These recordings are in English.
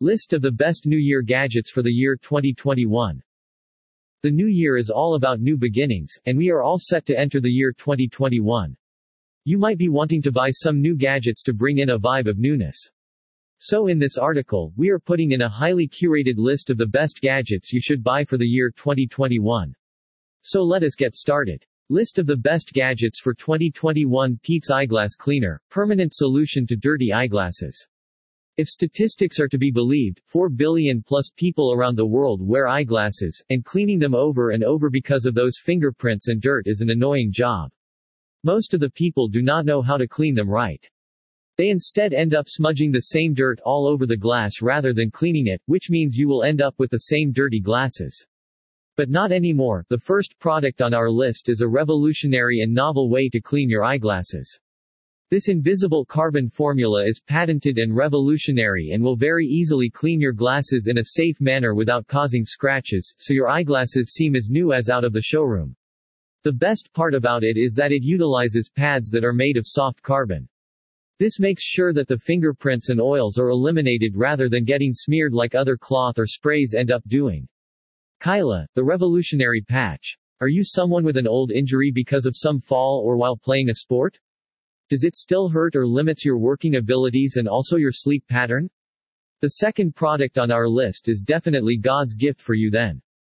List of the best New Year gadgets for the year 2021. The new year is all about new beginnings, and we are all set to enter the year 2021. You might be wanting to buy some new gadgets to bring in a vibe of newness. So in this article, we are putting in a highly curated list of the best gadgets you should buy for the year 2021. So let us get started. List of the best gadgets for 2021. Peeps Eyeglass Cleaner, permanent solution to dirty eyeglasses. If statistics are to be believed, 4 billion plus people around the world wear eyeglasses, and cleaning them over and over because of those fingerprints and dirt is an annoying job. Most of the people do not know how to clean them right. They instead end up smudging the same dirt all over the glass rather than cleaning it, which means you will end up with the same dirty glasses. But not anymore. The first product on our list is a revolutionary and novel way to clean your eyeglasses. This invisible carbon formula is patented and revolutionary and will very easily clean your glasses in a safe manner without causing scratches, so your eyeglasses seem as new as out of the showroom. The best part about it is that it utilizes pads that are made of soft carbon. This makes sure that the fingerprints and oils are eliminated rather than getting smeared like other cloth or sprays end up doing. Kyla, the revolutionary patch. Are you someone with an old injury because of some fall or while playing a sport? Does it still hurt or limits your working abilities and also your sleep pattern? The second product on our list is definitely God's gift for you then.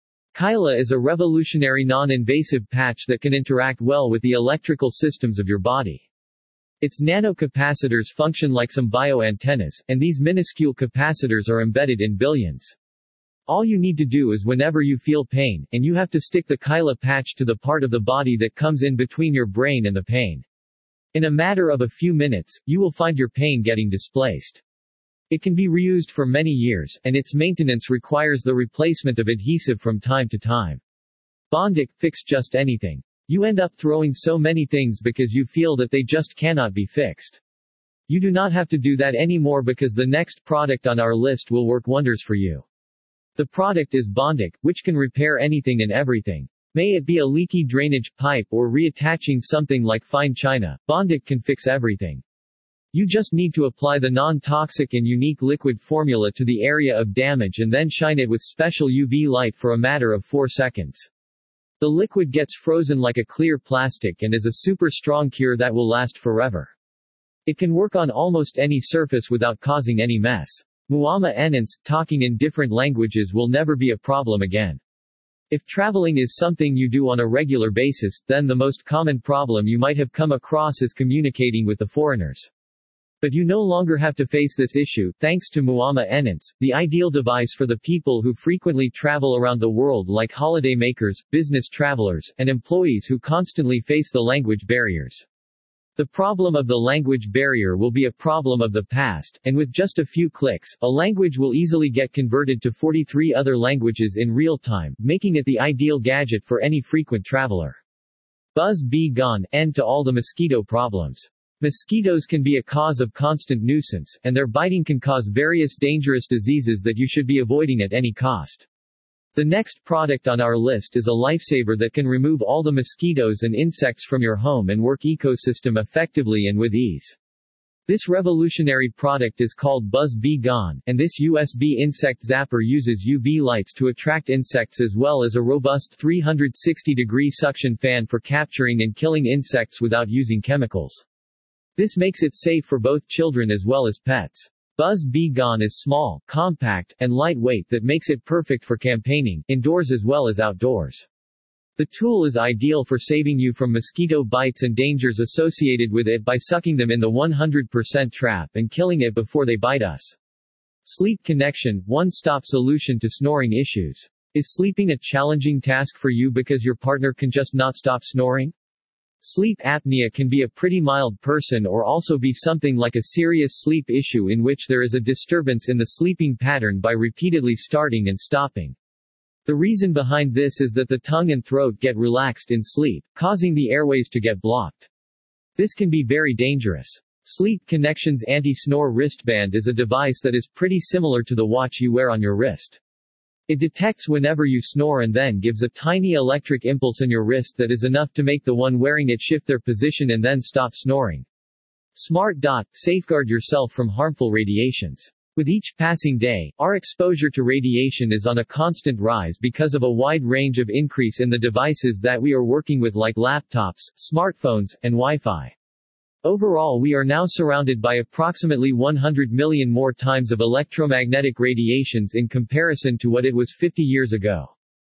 Kyla is a revolutionary non-invasive patch that can interact well with the electrical systems of your body. Its nanocapacitors function like some bioantennas, and these minuscule capacitors are embedded in billions. All you need to do is whenever you feel pain, and you have to stick the Kyla patch to the part of the body that comes in between your brain and the pain. In a matter of a few minutes, you will find your pain getting displaced. It can be reused for many years, and its maintenance requires the replacement of adhesive from time to time. Bondic, fix just anything. You end up throwing so many things because you feel that they just cannot be fixed. You do not have to do that anymore because the next product on our list will work wonders for you. The product is Bondic, which can repair anything and everything. May it be a leaky drainage pipe or reattaching something like fine china, Bondic can fix everything. You just need to apply the non-toxic and unique liquid formula to the area of damage and then shine it with special UV light for a matter of 4 seconds. The liquid gets frozen like a clear plastic and is a super strong cure that will last forever. It can work on almost any surface without causing any mess. Muama Enance, talking in different languages will never be a problem again. If traveling is something you do on a regular basis, then the most common problem you might have come across is communicating with the foreigners. But you no longer have to face this issue, thanks to Muama Enance, the ideal device for the people who frequently travel around the world like holiday makers, business travelers, and employees who constantly face the language barriers. The problem of the language barrier will be a problem of the past, and with just a few clicks, a language will easily get converted to 43 other languages in real time, making it the ideal gadget for any frequent traveler. Buzz Be Gone, end to all the mosquito problems. Mosquitoes can be a cause of constant nuisance, and their biting can cause various dangerous diseases that you should be avoiding at any cost. The next product on our list is a lifesaver that can remove all the mosquitoes and insects from your home and work ecosystem effectively and with ease. This revolutionary product is called Buzz Be Gone, and this USB insect zapper uses UV lights to attract insects as well as a robust 360-degree suction fan for capturing and killing insects without using chemicals. This makes it safe for both children as well as pets. Buzz Be Gone is small, compact, and lightweight that makes it perfect for campaigning, indoors as well as outdoors. The tool is ideal for saving you from mosquito bites and dangers associated with it by sucking them in the 100% trap and killing it before they bite us. Sleep Connection, one-stop solution to snoring issues. Is sleeping a challenging task for you because your partner can just not stop snoring? Sleep apnea can be a pretty mild person or also be something like a serious sleep issue in which there is a disturbance in the sleeping pattern by repeatedly starting and stopping. The reason behind this is that the tongue and throat get relaxed in sleep, causing the airways to get blocked. This can be very dangerous. Sleep Connection's anti-snore wristband is a device that is pretty similar to the watch you wear on your wrist. It detects whenever you snore and then gives a tiny electric impulse in your wrist that is enough to make the one wearing it shift their position and then stop snoring. Smart Dot, safeguard yourself from harmful radiations. With each passing day, our exposure to radiation is on a constant rise because of a wide range of increase in the devices that we are working with like laptops, smartphones, and Wi-Fi. Overall, we are now surrounded by approximately 100 million more times of electromagnetic radiations in comparison to what it was 50 years ago.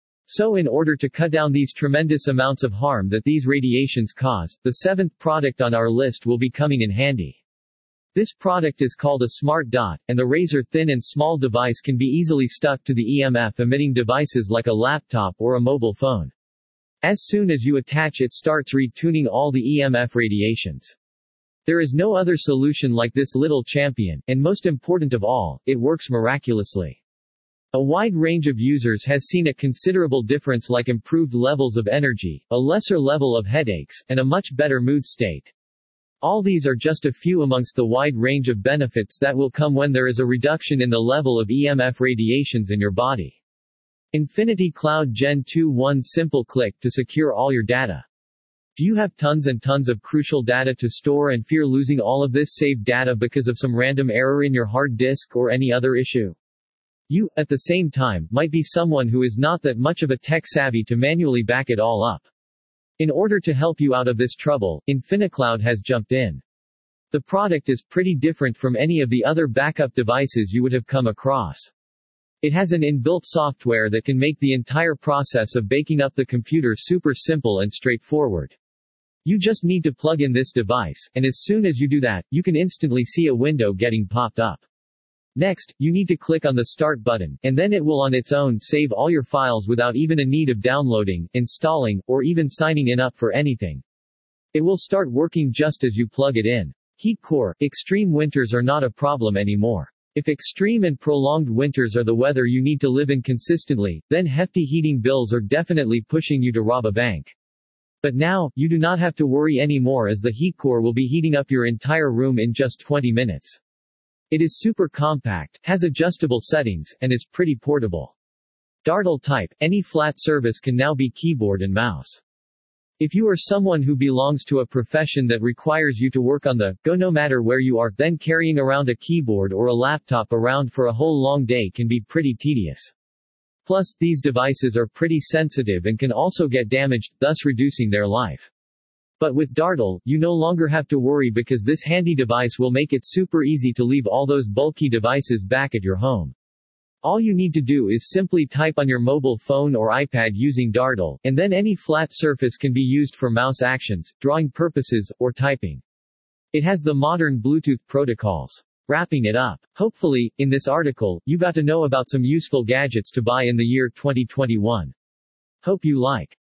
So in order to cut down these tremendous amounts of harm that these radiations cause, the seventh product on our list will be coming in handy. This product is called a smart dot, and the razor-thin and small device can be easily stuck to the EMF-emitting devices like a laptop or a mobile phone. As soon as you attach it starts retuning all the EMF radiations. There is no other solution like this little champion, and most important of all, it works miraculously. A wide range of users has seen a considerable difference like improved levels of energy, a lesser level of headaches, and a much better mood state. All these are just a few amongst the wide range of benefits that will come when there is a reduction in the level of EMF radiations in your body. Infinity Cloud Gen 2 one simple click to secure all your data. Do you have tons and tons of crucial data to store and fear losing all of this saved data because of some random error in your hard disk or any other issue? You, at the same time, might be someone who is not that much of a tech savvy to manually back it all up. In order to help you out of this trouble, InfiniCloud has jumped in. The product is pretty different from any of the other backup devices you would have come across. It has an inbuilt software that can make the entire process of backing up the computer super simple and straightforward. You just need to plug in this device, and as soon as you do that, you can instantly see a window getting popped up. Next, you need to click on the Start button, and then it will on its own save all your files without even a need of downloading, installing, or even signing in up for anything. It will start working just as you plug it in. Heat core, extreme winters are not a problem anymore. If extreme and prolonged winters are the weather you need to live in consistently, then hefty heating bills are definitely pushing you to rob a bank. But now, you do not have to worry anymore as the heat core will be heating up your entire room in just 20 minutes. It is super compact, has adjustable settings, and is pretty portable. Dartle type, any flat surface can now be keyboard and mouse. If you are someone who belongs to a profession that requires you to work on the go no matter where you are, then carrying around a keyboard or a laptop around for a whole long day can be pretty tedious. Plus, these devices are pretty sensitive and can also get damaged, thus reducing their life. But with Dartle, you no longer have to worry because this handy device will make it super easy to leave all those bulky devices back at your home. All you need to do is simply type on your mobile phone or iPad using Dartle, and then any flat surface can be used for mouse actions, drawing purposes, or typing. It has the modern Bluetooth protocols. Wrapping it up. Hopefully, in this article, you got to know about some useful gadgets to buy in the year 2021. Hope you like.